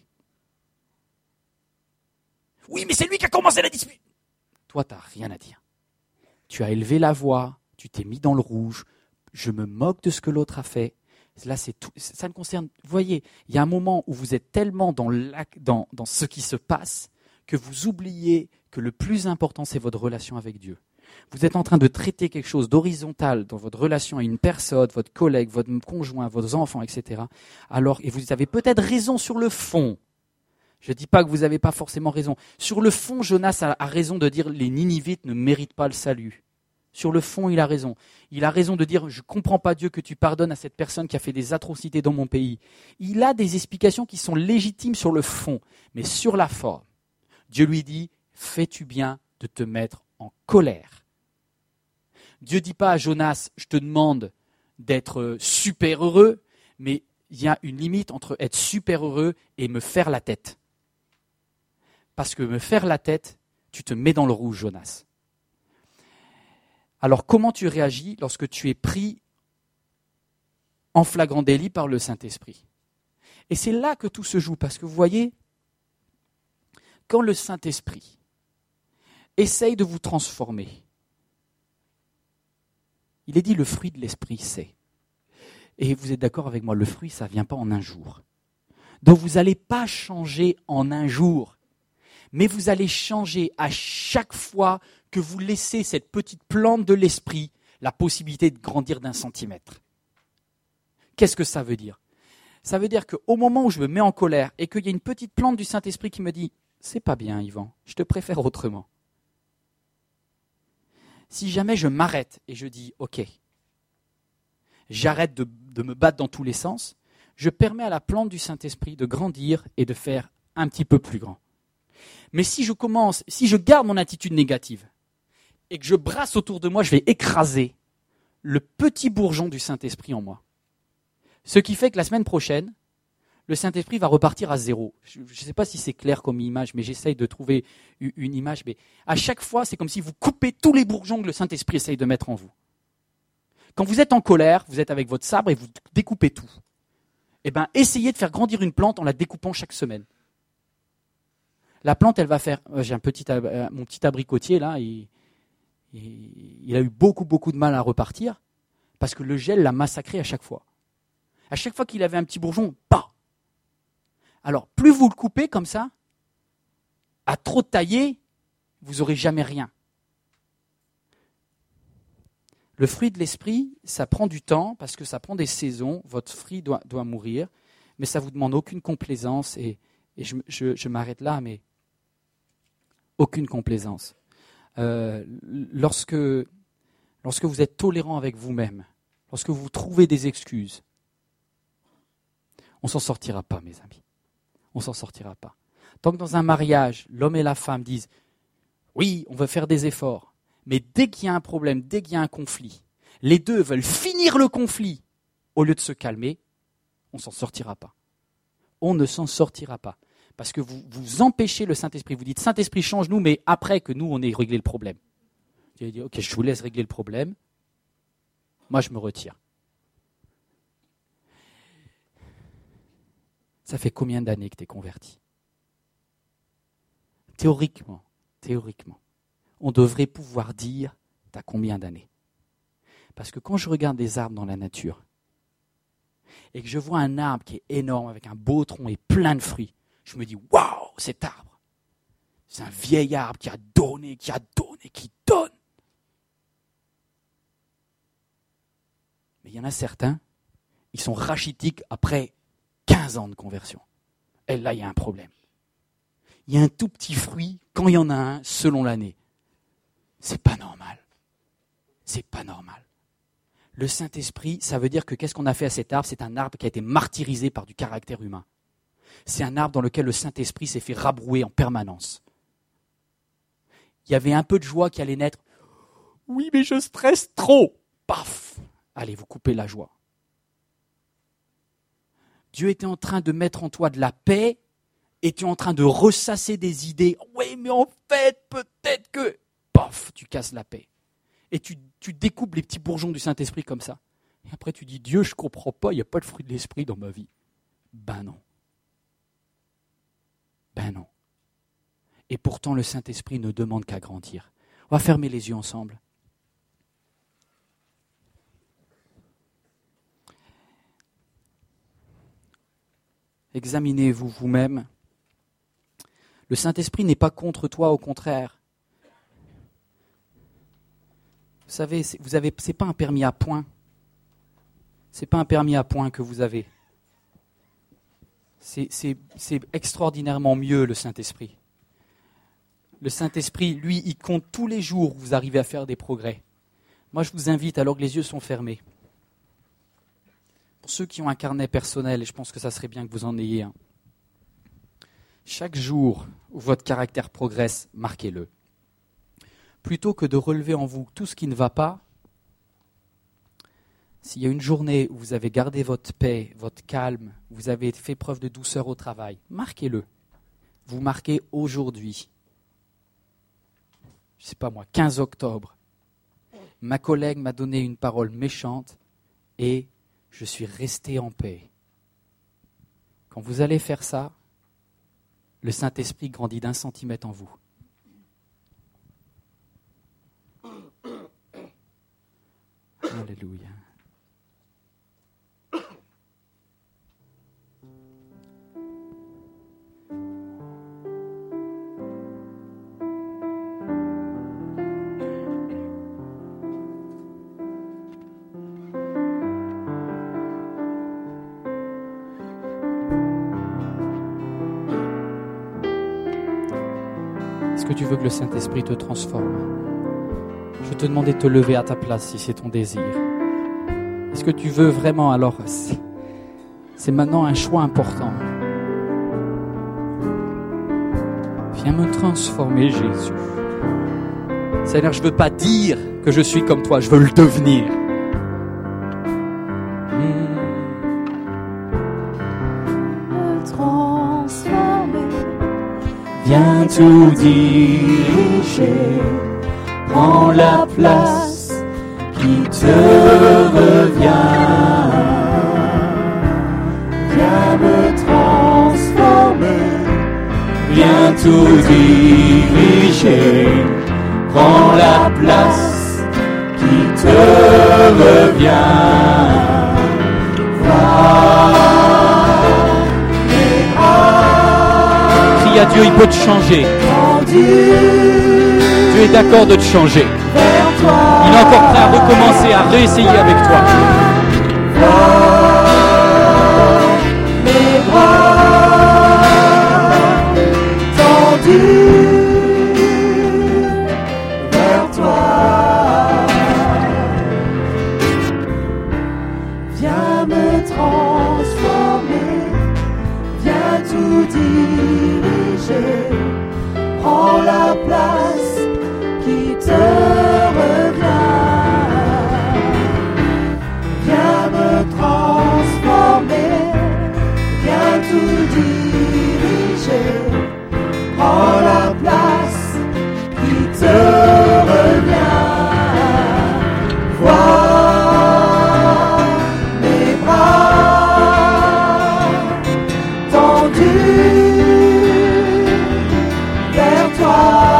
Oui, mais c'est lui qui a commencé la dispute. Toi, tu n'as rien à dire. Tu as élevé la voix, tu t'es mis dans le rouge, je me moque de ce que l'autre a fait. Là, c'est tout, ça ne concerne. Vous voyez, il y a un moment où vous êtes tellement dans, dans, dans ce qui se passe que vous oubliez que le plus important, c'est votre relation avec Dieu. Vous êtes en train de traiter quelque chose d'horizontal dans votre relation à une personne, votre collègue, votre conjoint, vos enfants, et cetera. Alors, et vous avez peut-être raison sur le fond. Je ne dis pas que vous n'avez pas forcément raison. Sur le fond, Jonas a, a raison de dire que les Ninivites ne méritent pas le salut. Sur le fond, il a raison. Il a raison de dire « je ne comprends pas Dieu que tu pardonnes à cette personne qui a fait des atrocités dans mon pays ». Il a des explications qui sont légitimes sur le fond, mais sur la forme. Dieu lui dit « fais-tu bien de te mettre en colère ». Dieu ne dit pas à Jonas « je te demande d'être super heureux », mais il y a une limite entre être super heureux et me faire la tête. Parce que me faire la tête, tu te mets dans le rouge, Jonas. Alors, comment tu réagis lorsque tu es pris en flagrant délit par le Saint-Esprit ? Et c'est là que tout se joue, parce que vous voyez, quand le Saint-Esprit essaye de vous transformer, il est dit le fruit de l'Esprit, c'est. Et vous êtes d'accord avec moi, le fruit, ça ne vient pas en un jour. Donc vous n'allez pas changer en un jour, mais vous allez changer à chaque fois que vous laissez cette petite plante de l'esprit la possibilité de grandir d'un centimètre. Qu'est-ce que ça veut dire ? Ça veut dire qu'au moment où je me mets en colère et qu'il y a une petite plante du Saint-Esprit qui me dit « c'est pas bien, Yvan, je te préfère autrement ». Si jamais je m'arrête et je dis « ok, j'arrête de, de me battre dans tous les sens », je permets à la plante du Saint-Esprit de grandir et de faire un petit peu plus grand. Mais si je commence, si je garde mon attitude négative et que je brasse autour de moi, je vais écraser le petit bourgeon du Saint-Esprit en moi. Ce qui fait que la semaine prochaine, le Saint-Esprit va repartir à zéro. Je ne sais pas si c'est clair comme image, mais j'essaye de trouver une image. Mais à chaque fois, c'est comme si vous coupez tous les bourgeons que le Saint-Esprit essaye de mettre en vous. Quand vous êtes en colère, vous êtes avec votre sabre et vous découpez tout. Eh bien, essayez de faire grandir une plante en la découpant chaque semaine. La plante, elle va faire... J'ai un petit, euh, mon petit abricotier, là, il, il, il a eu beaucoup, beaucoup de mal à repartir parce que le gel l'a massacré à chaque fois. À chaque fois qu'il avait un petit bourgeon, bah. Alors, plus vous le coupez comme ça, à trop tailler, vous n'aurez jamais rien. Le fruit de l'esprit, ça prend du temps parce que ça prend des saisons. Votre fruit doit, doit mourir, mais ça ne vous demande aucune complaisance. Et, et je, je, je m'arrête là, mais aucune complaisance. Euh, lorsque, lorsque vous êtes tolérant avec vous-même, lorsque vous trouvez des excuses, on ne s'en sortira pas, mes amis. On ne s'en sortira pas. Tant que dans un mariage, l'homme et la femme disent « Oui, on veut faire des efforts », mais dès qu'il y a un problème, dès qu'il y a un conflit, les deux veulent finir le conflit au lieu de se calmer, on ne s'en sortira pas. On ne s'en sortira pas. Parce que vous, vous empêchez le Saint-Esprit. Vous dites « Saint-Esprit, change-nous », mais après que nous, on ait réglé le problème. Vous dit « Ok, je vous laisse régler le problème. Moi, je me retire. » Ça fait combien d'années que tu es converti ? Théoriquement, théoriquement, on devrait pouvoir dire « tu as combien d'années ?» Parce que quand je regarde des arbres dans la nature et que je vois un arbre qui est énorme avec un beau tronc et plein de fruits, je me dis « Waouh, cet arbre, c'est un vieil arbre qui a donné, qui a donné, qui donne. » Mais il y en a certains, ils sont rachitiques après quinze ans de conversion. Et là, il y a un problème. Il y a un tout petit fruit quand il y en a un selon l'année. C'est pas normal. C'est pas normal. Le Saint-Esprit, ça veut dire que qu'est-ce qu'on a fait à cet arbre ? C'est un arbre qui a été martyrisé par du caractère humain. C'est un arbre dans lequel le Saint-Esprit s'est fait rabrouer en permanence. Il y avait un peu de joie qui allait naître. Oui, mais je stresse trop. Paf ! Allez, vous coupez la joie. Dieu était en train de mettre en toi de la paix et tu es en train de ressasser des idées. Oui, mais en fait, peut-être que... Paf, tu casses la paix. Et tu, tu découpes les petits bourgeons du Saint-Esprit comme ça. Et après, tu dis, Dieu, je ne comprends pas, il n'y a pas de fruit de l'Esprit dans ma vie. Ben non. Ben non. Et pourtant, le Saint-Esprit ne demande qu'à grandir. On va fermer les yeux ensemble. Examinez-vous vous-même. Le Saint-Esprit n'est pas contre toi, au contraire. Vous savez, c'est, vous avez, c'est pas un permis à points. C'est pas un permis à points que vous avez. C'est, c'est, c'est extraordinairement mieux, le Saint-Esprit. Le Saint-Esprit, lui, il compte tous les jours où vous arrivez à faire des progrès. Moi, je vous invite, alors que les yeux sont fermés, pour ceux qui ont un carnet personnel, et je pense que ça serait bien que vous en ayez un, chaque jour où votre caractère progresse, marquez-le. Plutôt que de relever en vous tout ce qui ne va pas, s'il y a une journée où vous avez gardé votre paix, votre calme, vous avez fait preuve de douceur au travail, marquez-le. Vous marquez aujourd'hui. Je ne sais pas moi, quinze octobre. Ma collègue m'a donné une parole méchante et je suis resté en paix. Quand vous allez faire ça, le Saint-Esprit grandit d'un centimètre en vous. Alléluia. Est-ce que tu veux que le Saint-Esprit te transforme ? Je vais te demander de te lever à ta place si c'est ton désir. Est-ce que tu veux vraiment alors c'est, c'est maintenant un choix important. Viens me transformer, Jésus. Seigneur, je ne veux pas dire que je suis comme toi, je veux le devenir. Me transformer. Viens tout diriger. Prends la place qui te revient. Viens me transformer, viens tout diriger. Prends la place qui te revient. Crie à Dieu, il peut te changer. Dieu est d'accord de te changer. Il est encore prêt à recommencer, à réessayer avec toi. Mes bras tendus vers toi. Viens me transformer, viens tout diriger. Prends la place qui te revient. Viens me transformer, viens tout diriger. Prends la place qui te revient. Vois mes bras tendus vers toi.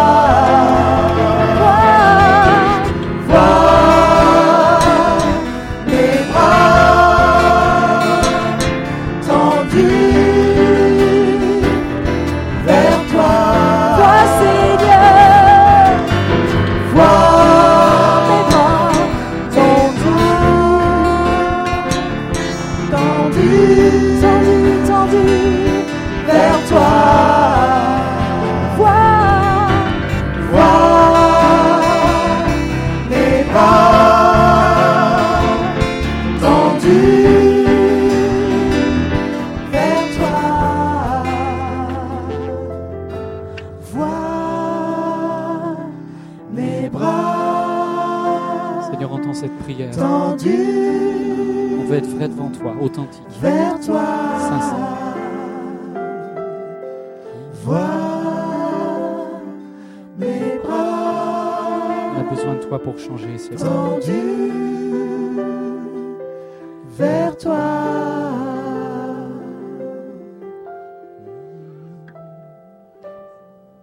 Devant toi, authentique, vers toi, sincère. Vois mes bras. On a besoin de toi pour changer, Seigneur. Tendus vers toi.